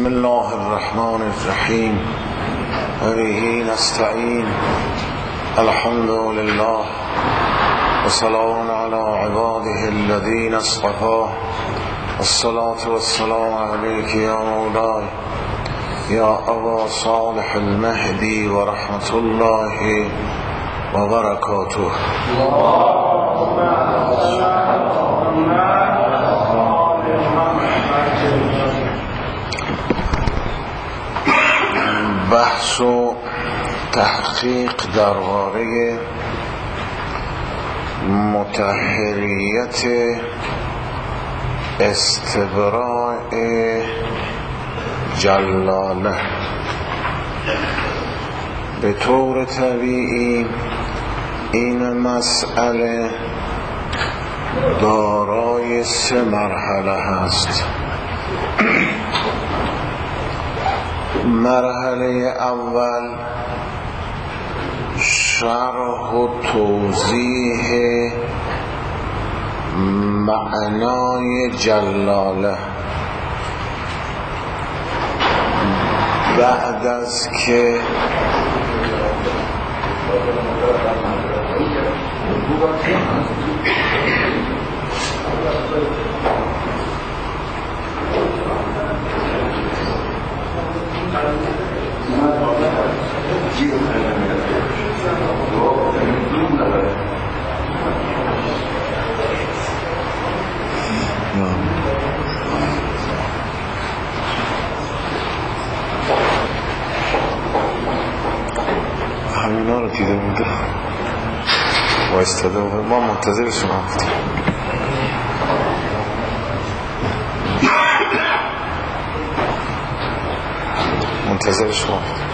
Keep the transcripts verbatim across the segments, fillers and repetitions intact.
بسم الله الرحمن الرحیم و به نستعین الحمد لله و سلام علی عباده الذین اصطفى الصلاة والسلام علیک یا مولای یا ابا صالح المهدی و رحمت الله و برکاته. بحث و تحقیق درباره مطهریت استبراء جلاله. به طور طبیعی این مسئله دارای سه مرحله هست. مرحله اول شرح و توضیح معنای جلاله. بعد از که همینا رو دیده بوده وایستاده بوده، ما منتظر شما هفتیم. منتظر شما هفتیم.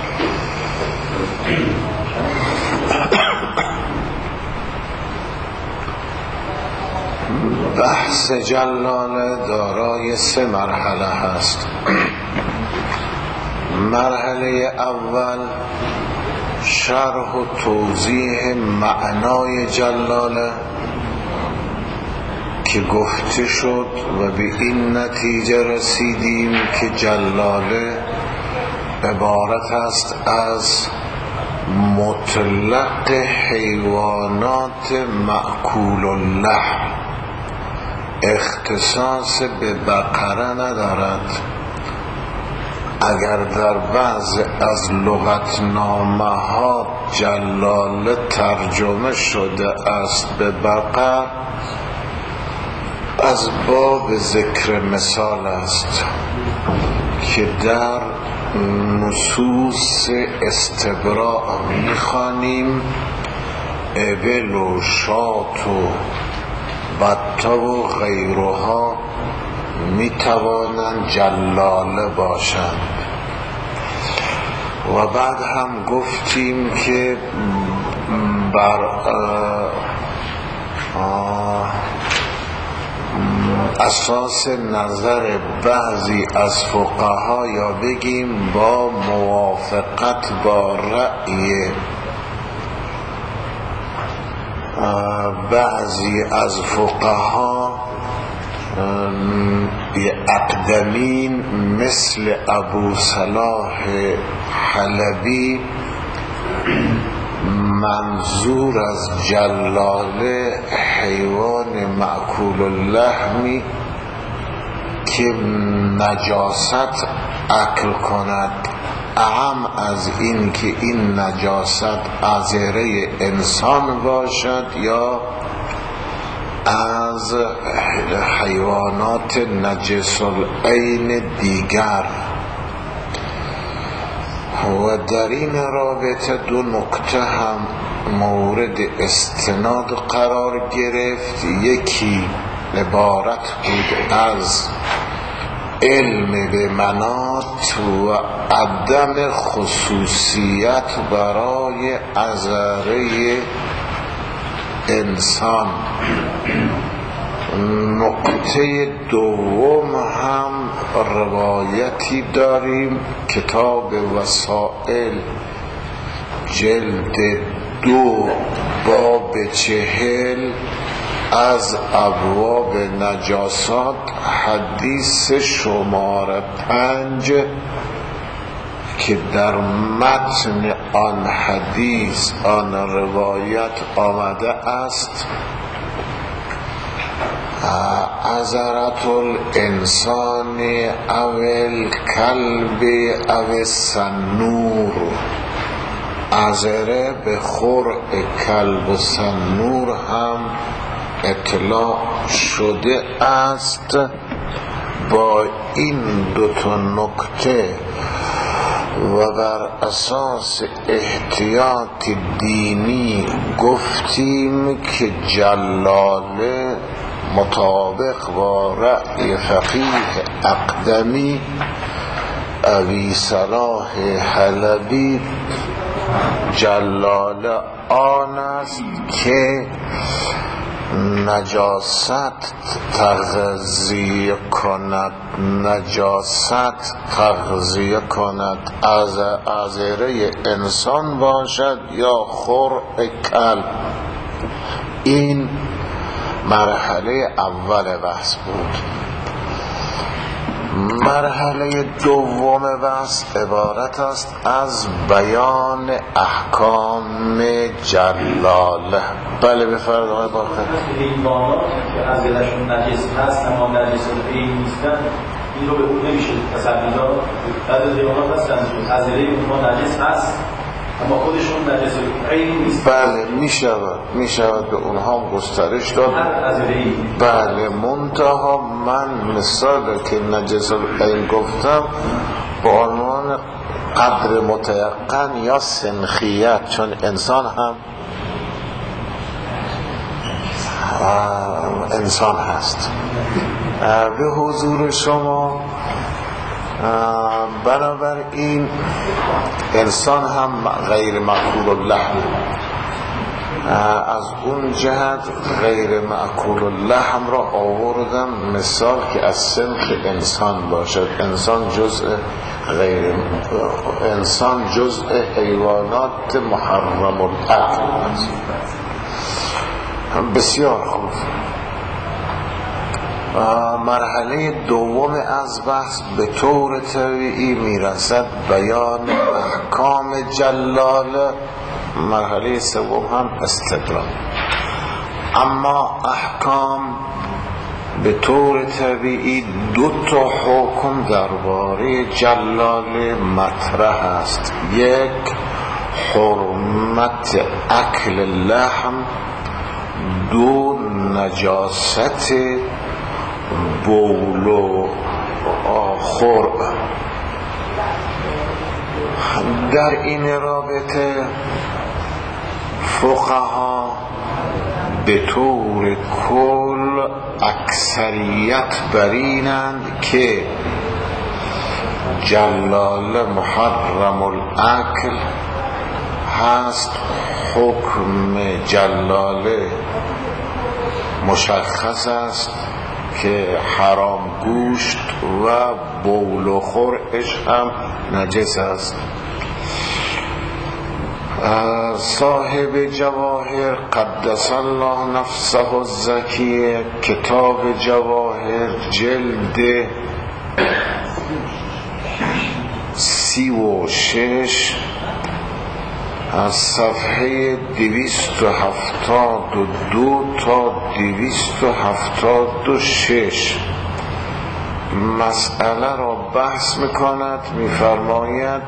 بحث جلاله دارای سه مرحله هست. مرحله اول شرح و توضیح معنای جلاله که گفته شد و به این نتیجه رسیدیم که جلاله عبارت است از مطلق حیوانات مأکول اللحم، اختصاص به بقره ندارد. اگر در بعض از لغتنامه ها جلاله ترجمه شده است به بقر، از باب ذکر مثال است که در نصوص استبراء میخوانیم ابل و شات و بطه و غیرها میتوانند جلاله باشند. و بعد هم گفتیم که بر اساس نظر بعضی از فقها یا بگیم با موافقت با رأی بعضی از فقها اقدمین مثل ابو صلاح حلبی، منظور از جلاله حیوان مأکول اللحمی که نجاست اکل کند، اهم از این که این نجاست عذره انسان باشد یا از حیوانات نجس العین دیگر. و در این رابطه دو نکته هم مورد استناد قرار گرفت. یکی عبارت بود از علم به مناط و عدم خصوصیت برای عذره انسان. نکته دوم هم روایتی داریم، کتاب وسائل جلد دو باب چهل از ابواب نجاسات حدیث شماره پنج که در متن آن حدیث آن روایت آمده است: عذرت الانسان او الکلب او السنور. عذره به خرع کلب و سنور هم اطلاع شده است. با این دو تا نکته و بر اساس احتیاط دینی گفتیم که جلاله مطابق با رأی فقیه اقدمی ابی صلاح حلبی جلاله آن است که نجاست تغذیه کند نجاست تغذیه کند از عذره انسان باشد یا خرع کلب. این مرحله اول بحث بود. مرحله دوم بحث عبارت است از بیان احکام جلاله. بله بفرمایید آقای باقر. این بانات که از دلشون نجس هست اما نجس این نیستن، این رو به اون نمیشه تصویر داد. بعد از دیوانات هستن که از دل اونها نجس هست اما خودشون نجس این نیست. بله میشود میشود به اونها هم گسترش داد. بله منتها من مثال که نجس این گفتم با عنوان قدر متیقن یا سنخیت، چون انسان هم انسان هست. به حضور شما بنابراین انسان هم غیر مأکول اللحم، از اون جهت غیر مأکول اللحم را آوردم مثال که از سنخ انسان باشد. انسان جزء غیر انسان جزء حیوانات محرم الاکل است. بسیار خوب. مرحله دوم از بحث به طور طبیعی میرسد بیان احکام جلاله. مرحله سوم هم استدلال. اما احکام به طور طبیعی دو تا حکم درباره جلاله مطرح است. یک حرمت اکل لحم، دو نجاست بول و خرع. در این رابطه فقها به طور کل اکثریت برینند که جلاله محرم الاکل هست. حکم جلاله مشخص است که حرام گوشت و بول و خرعش هم نجس است. صاحب جواهر قدس الله نفسه الزکیه کتاب جواهر جلد سی و شش از صفحه دویست و هفتاد و دو تا دویست و هفتاد و شش مسئله را بحث میکند. میفرماید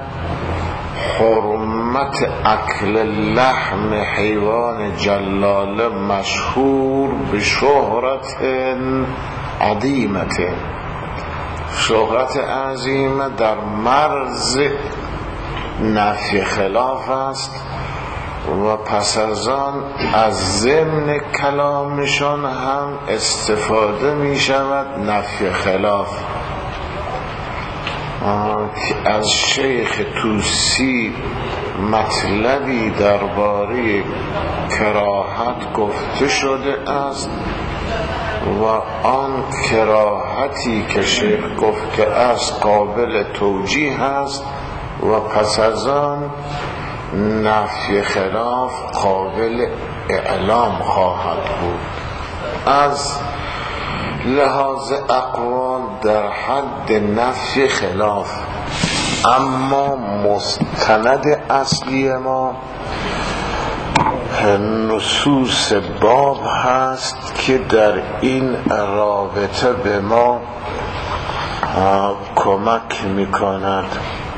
حرمت اکل لحم حیوان جلاله مشهور به شهرت عظیمت، شهرت عظیمه در مرز نفی خلاف است و پس از آن از ضمن کلامشان هم استفاده می شود نفی خلاف. که از شیخ توسی مطلبی درباره کراهت گفته شده است و آن کراهتی که شیخ گفته است قابل توجیه است و پس از آن نفی خلاف قابل اعلام خواهد بود. از لحاظ اقوال در حد نفی خلاف، اما مستند اصلی ما نصوص باب هست که در این رابطه به ما کمک میکند.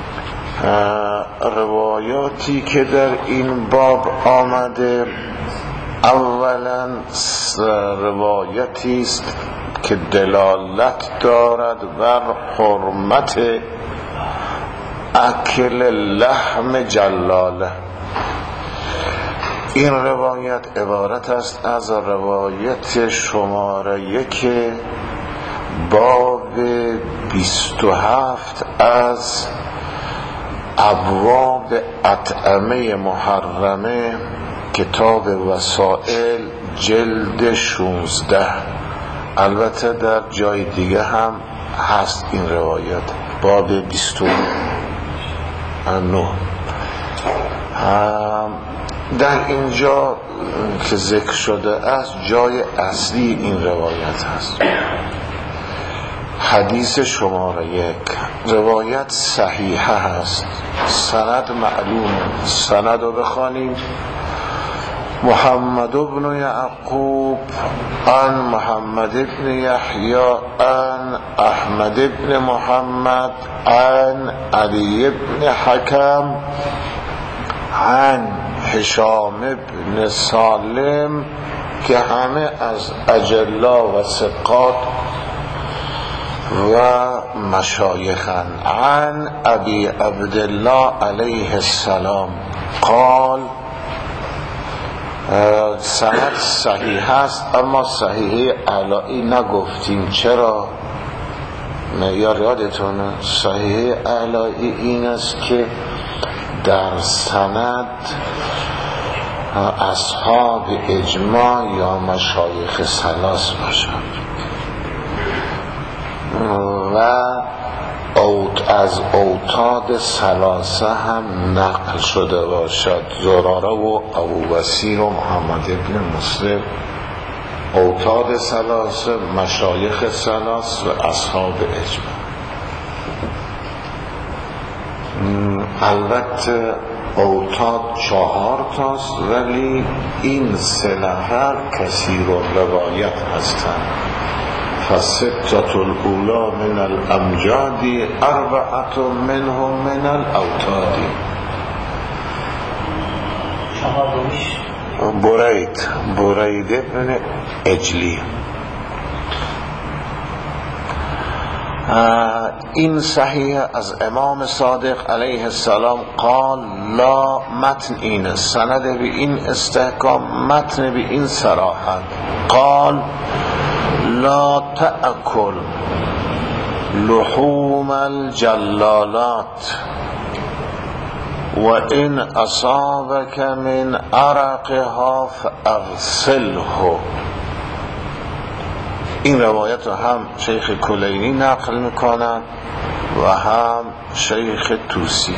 روایاتی که در این باب آمده، اولا روایتی است که دلالت دارد بر حرمت اکل لحم جلاله. این روایت عبارت است از روایت شماره یک باب بیست و هفت از ابواب اطعمه محرمه، کتاب وسائل، جلد شانزده. البته در جای دیگه هم هست این روایت، باب بیست و نه. در اینجا که ذکر شده است جای اصلی این روایت هست. حدیث شماره یک، روایت صحیحه هست، سند معلوم. سند رو بخوانیم: محمد بن یعقوب عن محمد بن یحیی عن احمد بن محمد عن علی بن حکم عن هشام بن سالم، که همه از اجلا و ثقات و مشایخن. عن ابی عبدالله علیه السلام قال، سند صحیح است، اما صحیح اعلایی نگفتیم. چرا؟ یا یادتونه صحیح اعلایی این است که در سند اصحاب اجماع یا مشایخ ثلاث باشند و اوت از اوتاد ثلاثه هم نقل شده باشد، زراره و ابو بصیر و محمد ابن مسلم. اوتاد ثلاثه مشایخ ثلاث و اصحاب اجماع. البته اوتاد چهار تاست، ولی این سه نفر کثیر روایت هستند. فستة الاولا من الامجاد، اربعة منهم من الاوتاد. برید برید ابن اجلی. این صحیح از امام صادق علیه السلام قال لا، متن این سند به این استحکام، متن به این صراحت. قال لا تأکل لحوم الجلالات و این اصابك من عرقها فاغسله. این روایت هم شیخ کلینی نقل میکنند و هم شیخ توسی.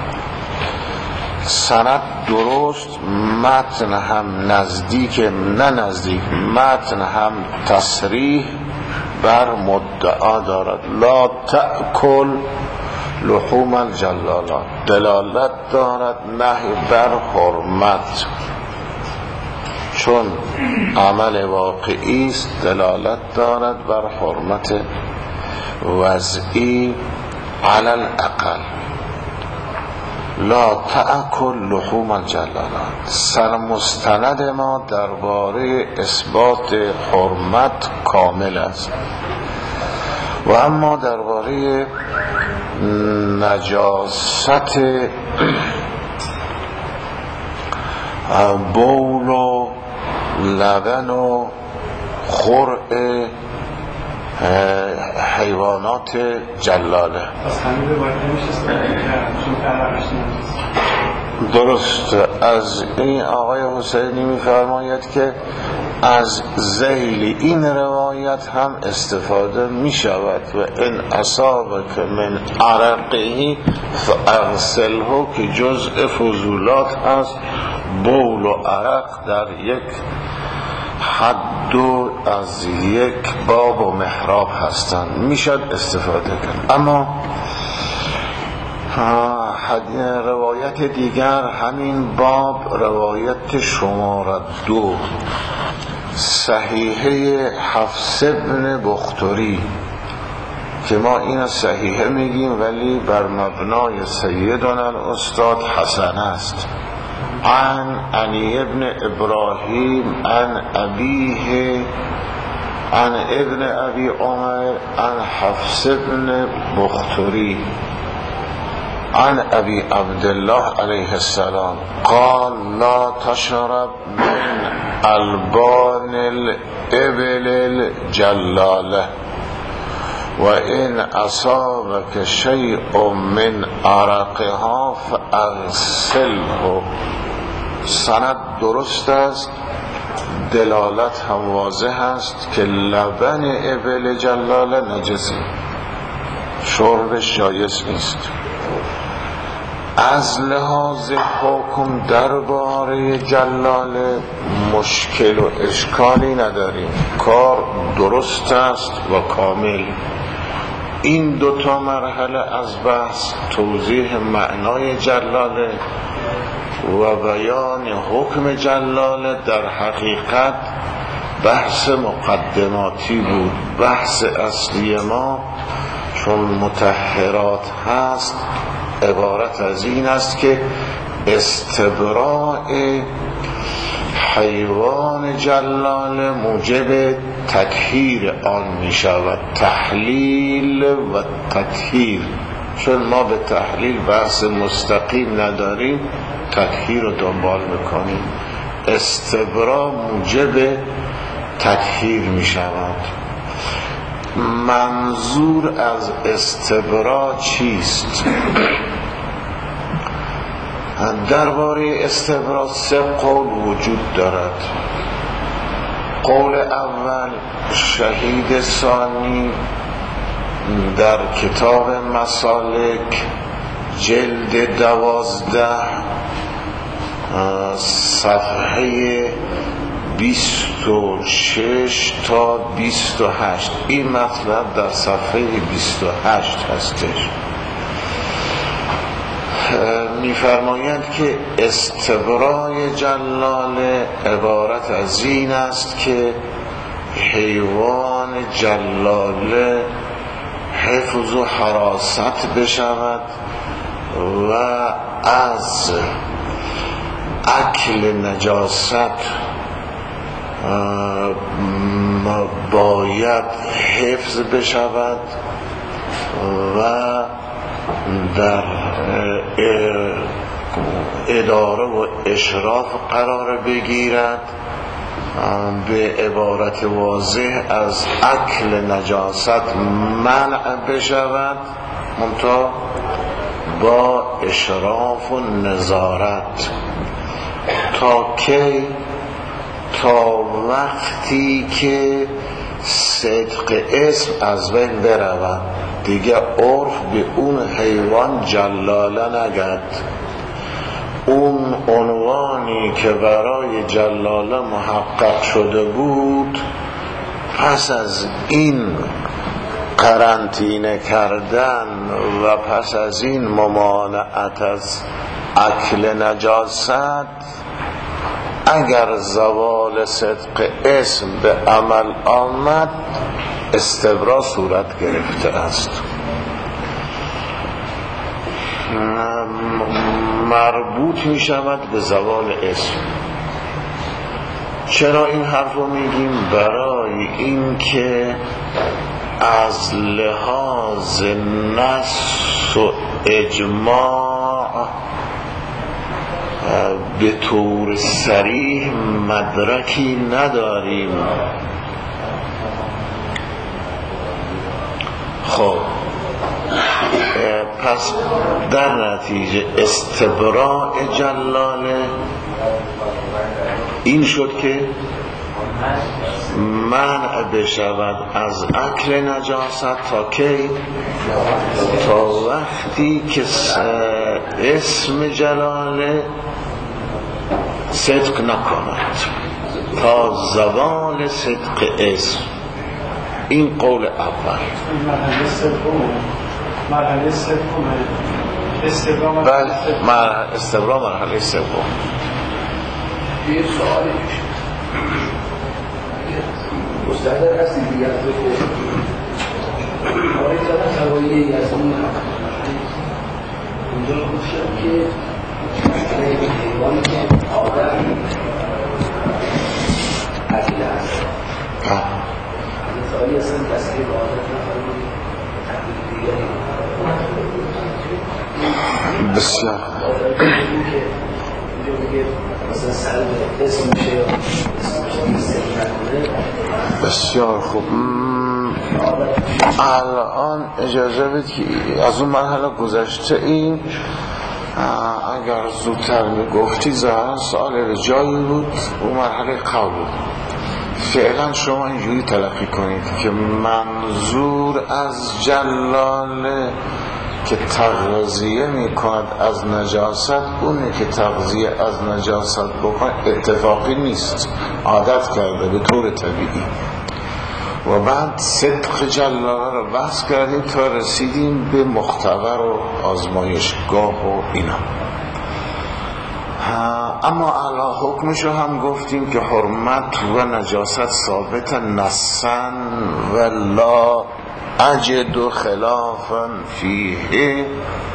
سند درست، متن هم نزدیک، نه نزدیک، متن هم تصریح بر مدعا دارد. لا تأکل لحوم الجلالات، دلالت دارد نهی بر حرمت، چون عمل واقعی است، دلالت دارد بر حرمت وضعی علی الاقل. لا تأکل لحوم الجلالات. سرمستند ما درباره اثبات حرمت کامل است، و اما درباره نجاست بول و لبن و خرع حیوانات جلاله درست. از این آقای حسینی میفرماید که از ذیل این روایت هم استفاده می شود و این اصابک من عرقه فاغسله، که جزء فضولات هست. بول و عرق در یک حد و از یک باب و محراب هستند، میشد استفاده کرد. اما روایت دیگر همین باب، روایت شماره دو، صحیحه حفص بن بختری، که ما این صحیحه میگیم ولی بر مبنای سیدنا الاستاد حسن است. عن علی ابن ابراهیم عن ابیه عن ابن ابی عمر عن حفص بن بختری عن ابي عبد الله عليه السلام قال لا تشرب من البان الابل الجلاله وان اصابك شيء من عرقها فاغسله. سند درست است، دلالت هم واضح است که لبن ابل جلاله نجسی، شربش جایز نیست. از لحاظ حکم درباره جلاله مشکل و اشکالی نداریم، کار درست است و کامل. این دوتا مرحله از بحث، توضیح معنای جلاله و بیان حکم جلاله، در حقیقت بحث مقدماتی بود. بحث اصلی ما چون مطهرات هست عبارت از این است که استبراء حیوان جلاله موجب تطهیر آن می شود، تحلیل و تطهیر. چون ما به تحلیل بحث مستقیم نداریم، تطهیر رو دنبال میکنیم. استبراء موجب تطهیر می شود. منظور از استبراء چیست؟ درباره استبراء سه قول وجود دارد. قول اول شهید ثانی در کتاب مسالک جلد دوازده صفحه بیست و شش تا بیست و هشت، این مطلب در صفحه بیست و هشت هستش. می‌فرمایند که استبراء جلاله عبارت از این است که حیوان جلاله حفظ و حراست بشود و از اکل نجاست باید حفظ بشود و در اداره و اشراف قرار بگیرد، به عبارت واضح از اکل نجاست منع بشود، منتها با اشراف و نظارت. تا کی؟ تا وقتی که صدق اسم از بین برود، دیگه عرف به اون حیوان جلاله نگرد. اون عنوانی که برای جلاله محقق شده بود، پس از این قرنطینه کردن و پس از این ممانعت از اکل نجاست، اگر زوال صدق اسم به عمل آمد استبراء صورت گرفته است. مربوط می شود به زوال اسم. چرا این حرف رو میگیم؟ برای این که از لحاظ نص و اجماع به طور صریح مدرکی نداریم. خب پس در نتیجه استبراء جلاله این شد که منع بشود از اکل نجاست. تا کی؟ تا وقتی که اسم جلاله صدق نکند. تا زوال صدق اسم. این قول اول. مرحله سوم مرحله سوم استبرام بله، مرحله استبرام مرحله سوم. یه سوالی میشه مستحضر هستی دیگر بکنم آقای زدن هوایی از اون اونجا رو خوشم که این حیوانی که آدم عقیده هست این سوالی اصلا تصویر آدم نفرمی تقلیل دیگری بسیار بسیار خوب. الان اجازه بدید که از اون مرحله گذشته این اگر زودتر میگفتی ظاهرا سوال جایی بود، اون مرحله قبل بود. فعلا شما اینجوری تلقی کنید که منظور از جلاله که تغذیه میکند از نجاست، اونه که تغذیه از نجاست بکن اتفاقی نیست، عادت کرده به طور طبیعی. و بعد صدق جلاله رو بحث کردیم تا رسیدیم به مختبر و آزمایشگاه و اینا. اما اعلی حکمش رو هم گفتیم که حرمت و نجاست ثابت نصاً و لا اجد خلافا فیه.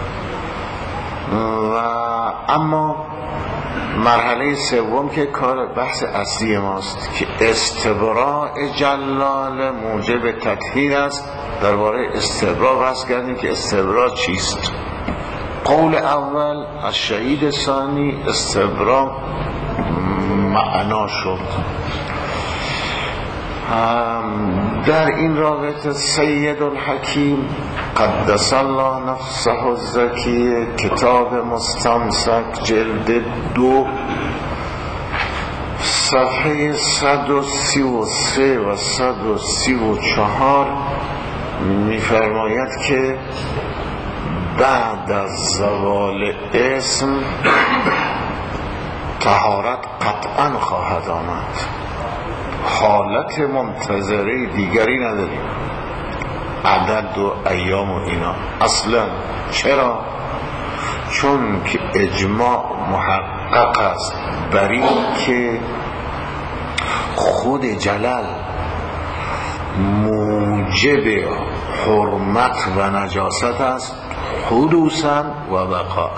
و اما مرحله سوم که کار بحث اصلی ماست که استبراء جلاله موجب تطهیر است. درباره استبراء بحث کردیم که استبراء چیست. قول اول از شهید ثانی استبراء معنا شد. در این رابطه سید الحکیم قدس الله نفسه الزکی کتاب مستمسک جلد دو صفحه صد و سی و سه و صد و سی و چهار می‌فرماید که بعد از زوال اسم طهارت قطعا خواهد آمد، حالت منتظره دیگری نداریم، عدد و ایام و اینا اصلا. چرا؟ چون که اجماع محقق است بر این که خود جلال موجب حرمت و نجاست است حدوثاً و بقاءً.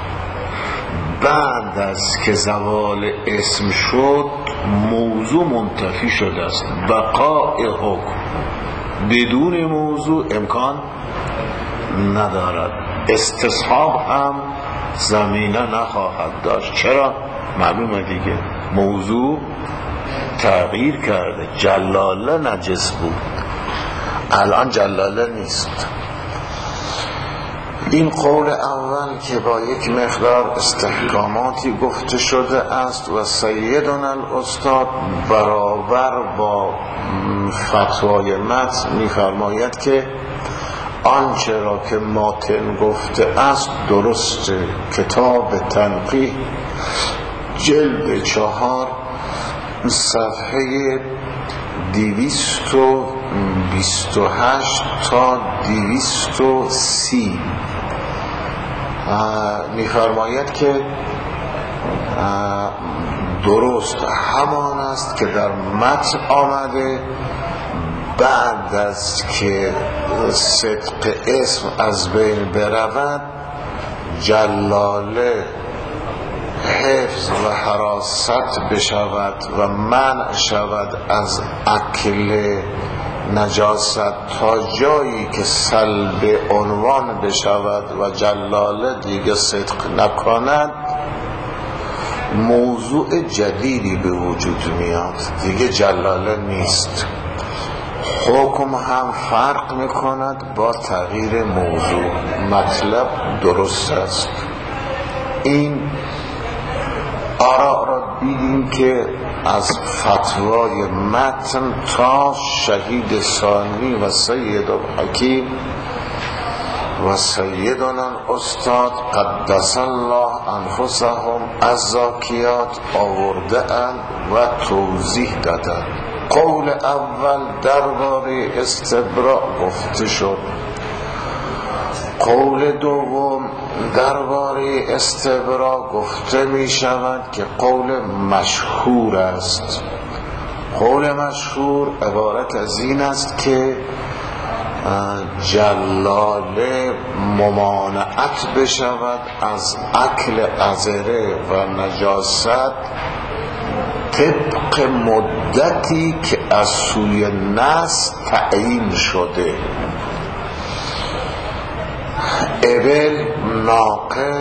بعد از که زوال اسم شد موضوع منتفی شده است، بقاء حکم بدون موضوع امکان ندارد، استصحاب هم زمینه نخواهد داشت. چرا؟ معلومه دیگه، موضوع تغییر کرده. جلاله نجس بود، الان جلاله نیست. این قول اول که با یک مقدار استحکاماتی گفته شده است و سیدنا الاستاد برابر با فتوای متن می‌فرماید که آنچه را که ماتن گفته است درسته. کتاب تنقیح جلد چهار صفحه دویست و بیست و هشت تا دویست و سی می‌فرماید که درست همان است که در متن آمده بعد از که صدق اسم از بین برود جلاله حفظ و حراست بشود و منع شود از اکل نجاست تا جایی که سلب عنوان بشود و جلاله دیگه صدق نکند، موضوع جدیدی به وجود میاد، دیگه جلاله نیست. حکم هم فرق میکند با تغییر موضوع. مطلب درست است. این آراء را دیدیم که از فتوای متن تا شهید ثانی و سید الحکیم و سیدنا استاد قدس الله انفسهم از زاکیات آورده اند و توضیح دادند. قول اول درباره استبراء گفته شد. قول دوم درباره استبراء گفته می شود که قول مشهور است. قول مشهور عبارت از این است که جلاله ممانعت بشود از اکل عذره و نجاست طبق مدتی که از سوی نس تعیین شده. ابل ناقه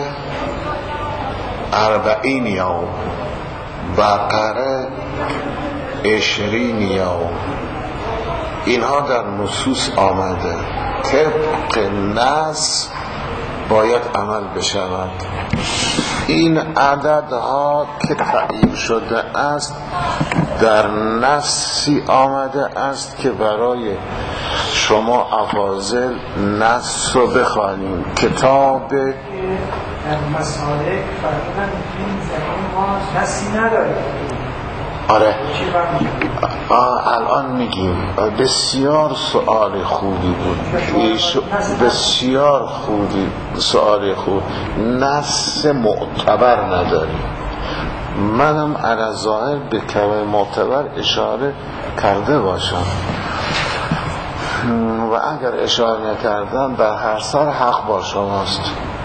اربعین یوم، بقره عشرین یوم، اینها در نصوص آمده. طبق نص باید عمل بشود. این عددها که تعیین شده است در نصی آمده است که برای شما افاضل نص رو بخوانیم. کتاب مسالک فرقاً این زمان ما نصی نداره. آره آه الان میگیم. بسیار سؤال خوبی بود، بسیار خوبی سؤال خوب. نص معتبر نداری. منم علی ظاهر به کلمه معتبر اشاره کرده باشم و اگر اشاره نکردم در هر سال حق با شماست،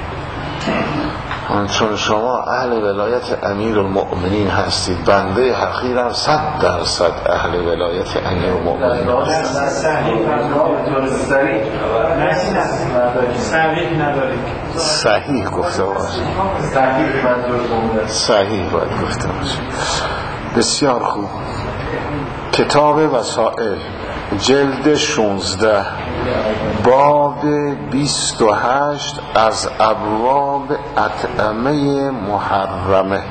چون شما اهل ولایت امیر المؤمنین هستید. بنده حقیرم صد درصد اهل ولایت امیر المؤمنین هستید. صحیح گفته باشید، صحیح باید گفته باشید. بسیار خوب. کتاب وسائل جلد شانزده باب بیست و هشت از ابواب اطعمه محرمه.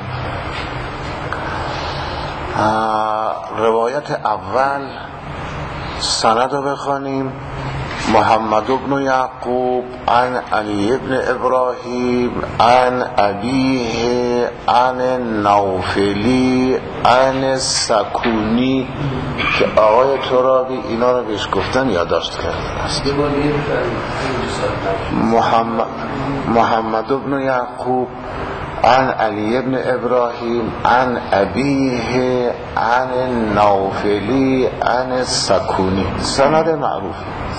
روایت اول سند رو بخوانیم. محمد بن یعقوب عن علی بن ابراهیم عن ابیه عن نوفلی عن سکونی که آقای ترابی اینا رو بهش گفتن یادداشت کرده است. محمد محمد بن یعقوب عن علی بن ابراهیم عن ابیه عن نوفلی عن سکونی. سند معروف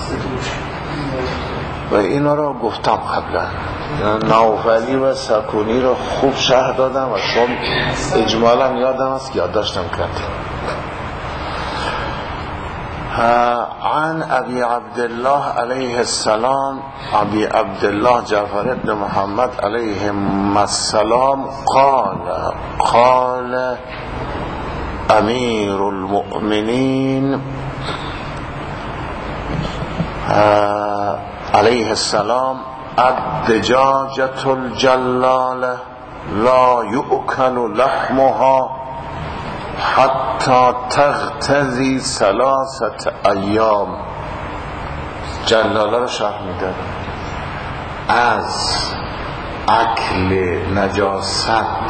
و اینا رو گفتم قبلا. نوفلی و سکونی رو خوب شرح دادم و شما اجمالا یادم است که یادداشتم کردم. عن ابي عبد الله عليه السلام ابي عبد الله جعفر بن محمد عليه السلام قال قال امير المؤمنين عليه السلام الدجاجة الجلالة لا يؤكل لحمها حتی تغتذی ثلاثت ایام. جلاله رو شرح میده. از اکل نجاست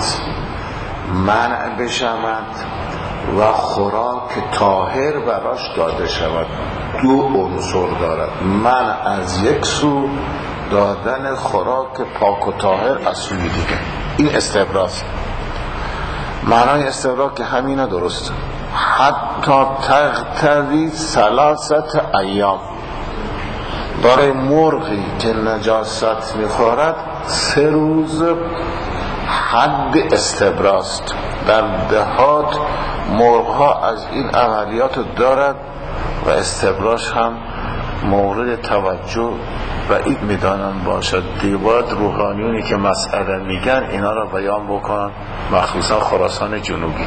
منع بشود و خوراک طاهر براش داده شود. دو عنصر دارد. منع از یک سو، دادن خوراک پاک و طاهر از سوی دیگه. این استبراست. معنای استبرا که همینه درست. حتی تغتذی ثلاثت ایام. برای مرغی که نجاست میخورد سه روز حد استبراست. در دهات مرغها از این عملیات دارد و استبراش هم مورد توجه و این میدانن باشد. دیواد روحانیونی که مسئله میگن اینا را بیان بکنن، مخصوصا خراسان جنوبی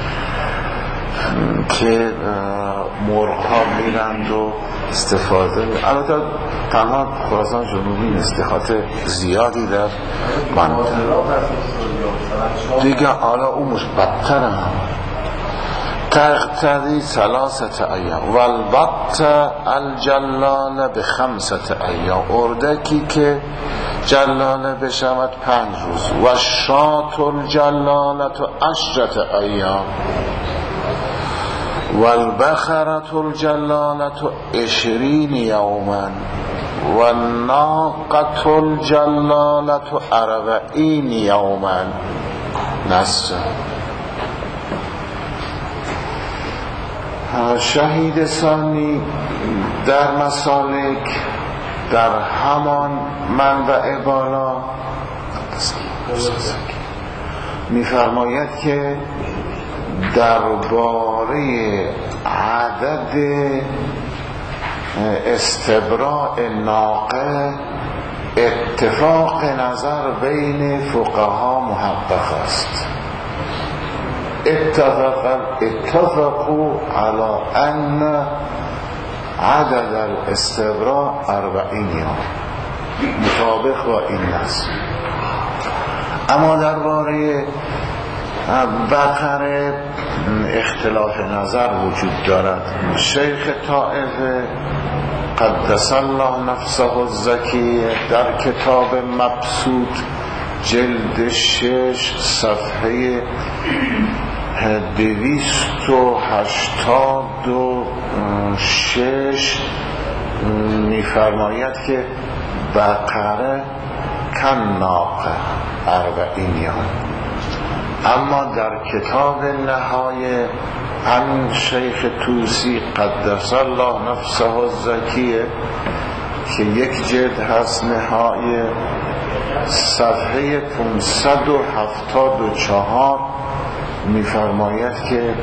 که مرغ‌ها میرند و استفاده می... البته تنها خراسان جنوبی نستخات زیادی در منطقه دیگه. حالا اون مش بدتر هم تقتضی ثلاثه ایام و البته الجلاله به خمسه ایام، اردکی که جلاله بشود پنج روز، و شات الجلاله عشرة ایام و البخرة الجلاله عشرین یوما و الناقة الجلاله اربعین یوما. نصر شهید ثانی در مسالک در همان منبع بالا می‌فرماید که درباره عدد استبراء ناقه اتفاق نظر بین فقها محقق است. اتفق اتفقوا على ان عدد الاستبراء اربعین یوم، مطابق با این است. اما درباره بقره اختلاف نظر وجود دارد. شیخ طائفه قدس الله نفسه الزکی در کتاب مبسوط جلد شش صفحه دویست و هشتاد و شش می‌فرماید که بقره کن ناقه اربعین یوم. اما در کتاب نهایه عن شیخ توسی قدس الله نفسه الزکیه که یک جلد هست، نهایه صفحه پانصد و هفتاد و چهار می‌فرماید که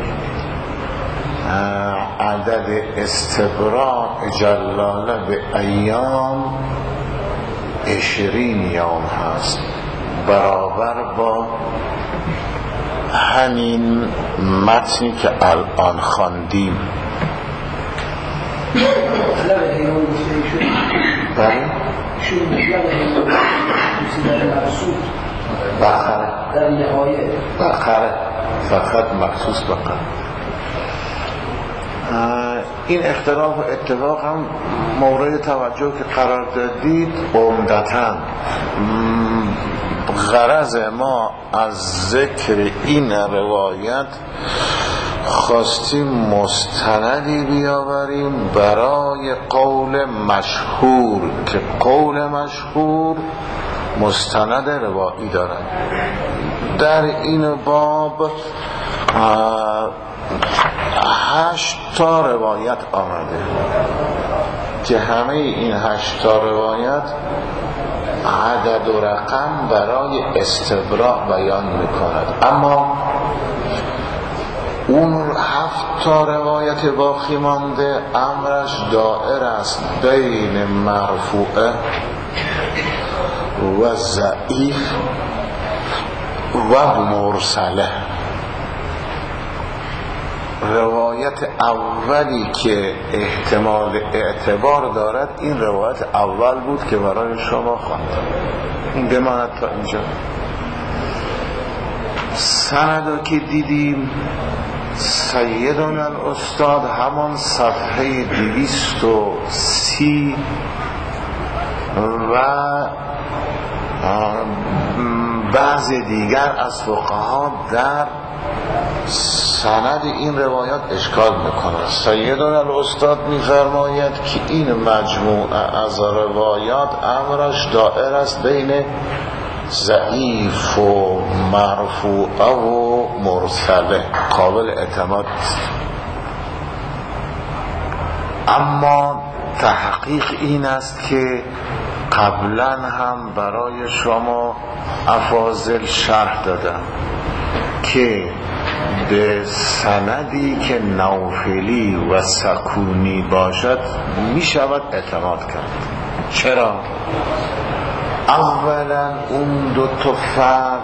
عدد استبراء جلاله به ایام عشرین یوم هست، برابر با همین متنی که الان خواندیم. بله بخره در نهایه بخره فقط مخصوص بقره. این اختلاف و اتفاق هم مورد توجه که قرار دادید. عمدتاً غرض ما از ذکر این روایت خواستیم مستندی بیاوریم برای قول مشهور که قول مشهور مستند روایی دارد. در این باب هشت تا روایت آمده که همه این هشت تا روایت عدد و رقم برای استبراء بیان میکند. اما اون هفت تا روایت باقی مانده امرش دائر است بین مرفوعه و ضعیف و مرسله. روایت اولی که احتمال اعتبار دارد این روایت اول بود که برای شما خواندم. این بماند تا اینجا. سندو که دیدیم سیدنا الاستاد همان صفحه دویست و سی و بعض دیگر از فقها در سند این روایات اشکال میکنه. سیدنا الاستاد میفرماید که این مجموعه از روایات امرش دائر است بین ضعیف و مرفوعه و مرسله، قابل اعتماد است. اما تحقیق این است که قبلا هم برای شما افاضل شرح دادم که به سندی که نوفلی و سکونی باشد می شود اعتماد کرد. چرا؟ اولا اون دو تا فرد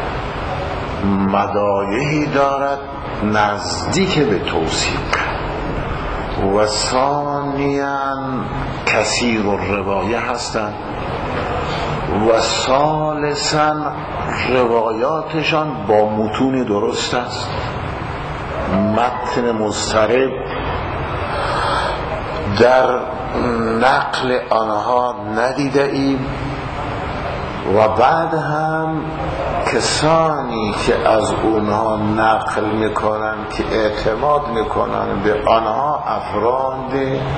مدایحی دارد نزدیک به توصیق و ثانیاً کثیر الروایه هستند و ثالثاً روایاتشان با متون درست است. متن مضطرب در نقل آنها ندیده ایم و بعد هم کسانی که از اونها نقل میکنن که اعتماد میکنن به آنها افراد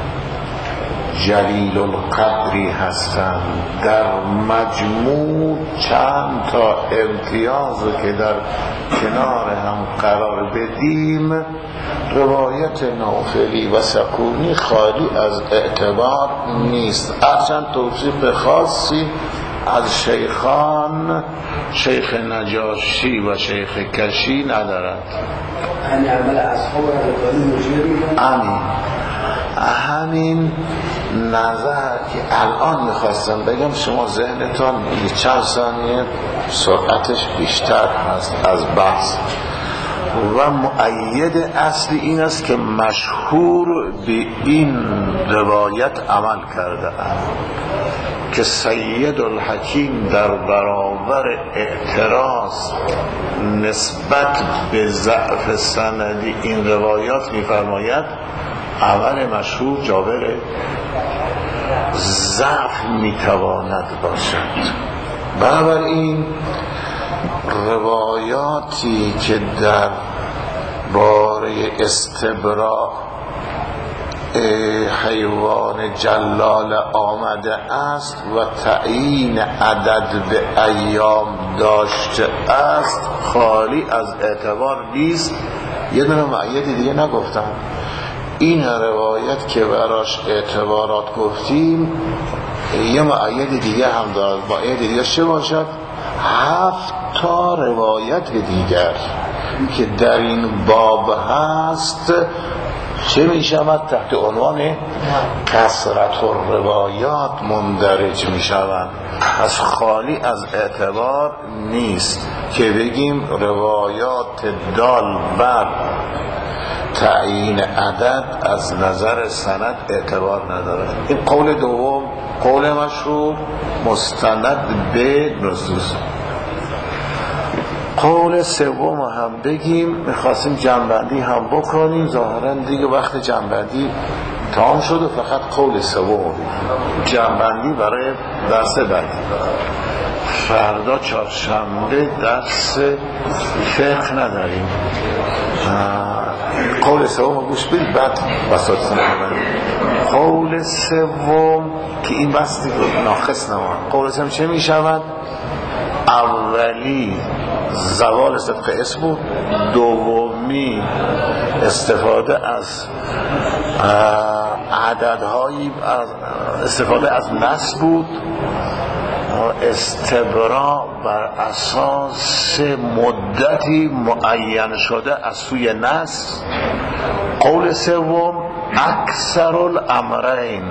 جلیل القدری هستند. در مجموع چند تا امتیاز که در کنار هم قرار بدیم، روایت نوفلی و سکونی خالی از اعتبار نیست، هرچند توصیف خاصی از شیخان شیخ نجاشی و شیخ کشی ندارد. یعنی عمل اصحاب رضوانی مجید میکنن. همین همین نظر که الان میخواستم بگم، شما ذهنتان چند ثانیه سرعتش بیشتر هست از بحث. و مؤید اصلی این است که مشهور به این روایت عمل کرده اند که سید الحکیم در برابر اعتراض نسبت به ضعف سندی این روایات میفرماید عمل مشهور جابر ضعف میتواند باشد. بنابراین روایاتی که در باره استبراء حیوان جلال آمده است و تعیین عدد به ایام داشته است خالی از اعتبار نیست. یه دونه مؤید دیگه نگفتم، این روایت که براش اعتبارات گفتیم یه مؤید دیگه هم دارد. مؤید دیگه چه باشد؟ هفت تا روایت دیگر که در این باب هست چه می شود؟ تحت عنوان کثرت الروایات مندرج می شود. از خالی از اعتبار نیست که بگیم روایات دال بر تعیین عدد از نظر سند اعتبار نداره. این قول دوم، قول مشهور مستند به نصوص. قول سوم هم بگیم، میخواستیم جنبندی هم بکنیم، ظاهرا دیگه وقت جنبندی تمام شد و فقط قول سوم بگیم. جنبندی برای درس بعدی. فردا چهارشنبه درس فقه نداریم. قول سوم گوش بدید بعد بساط جنبندی. قول سوم که این بس دیگه ناقص نمان. قول سوم چه میشود؟ اولی زوال صدق اسم بود، دومی استفاده از عددهایی استفاده از نص بود، استبراء بر اساس مدتی معین شده از سوی نص. قول سوم اکثر الامرین،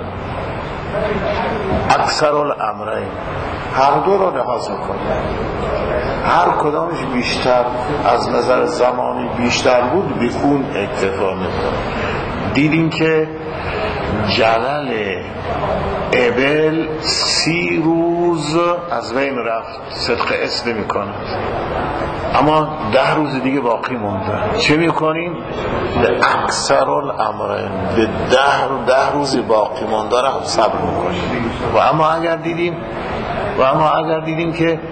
اکثر الامرین هر دو رو لحاظ میکنه، هر کدامش بیشتر از نظر زمانی بیشتر بود به اون اکتفا میکنه. دیدیم که جلل ابل سی روز از بین رفت، صدق اسم میکنه، اما ده روز دیگه باقی مونده. چه میکنیم؟ به اکثر الامرین، به ده, ده روز باقی مونده رو صبر میکنیم. و اما اگر دیدیم و اما اگر دیدیم که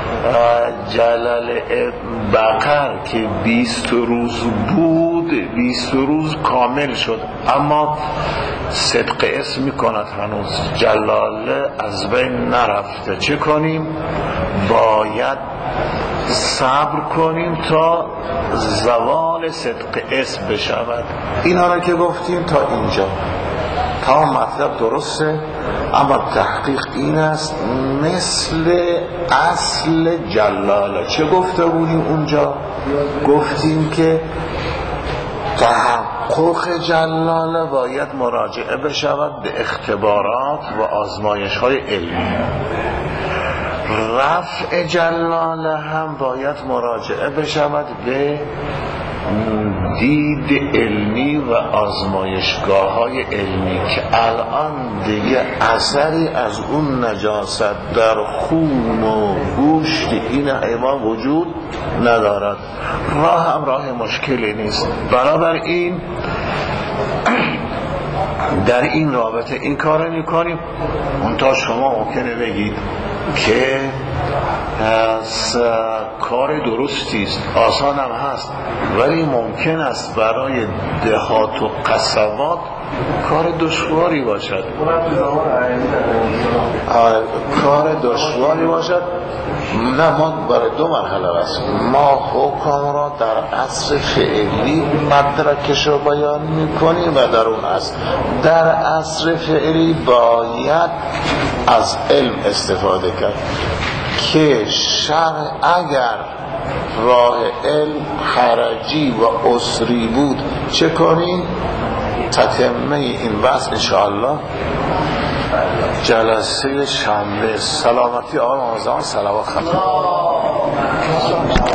جلل بقر که بیست روز بود، بیست روز کامل شد اما صدق اسم میکند هنوز، جلاله از بین نرفته، چه کنیم؟ باید صبر کنیم تا زوال صدق اسم بشود. اینا را که گفتیم تا اینجا، تا مطلب درسته، اما تحقیق این است مثل اصل جلاله. چه گفته بودیم اونجا؟ گفتیم که تحقق جلاله باید مراجعه بشود به اختبارات و آزمایش های علمی. رفع جلاله هم باید مراجعه بشود به دید علمی و آزمایشگاه های علمی که الان دیگه اثری از اون نجاست در خون و گوشت مثل این حیوان وجود ندارد. راه هم راه مشکلی نیست. بنابراین در این رابطه این کار میکنیم. منتها شما ممکنه بگید که از کار درستی است، آسان هم هست، ولی ممکن است برای دهات و قصبات کار دشواری باشد. کار دشواری باشد. نه، ما برای دو مرحله است. ما حکم را در عصر فعلی مدرکش رو بیان میکنیم و در اون عصر در عصر فعلی باید از علم استفاده کرد که شرع اگر راه علم حرجی و عسری بود چه کنیم؟ تتمه این بحث انشاءالله جلسه شنبه. سلامتی آقای آزان، صلوات ختم.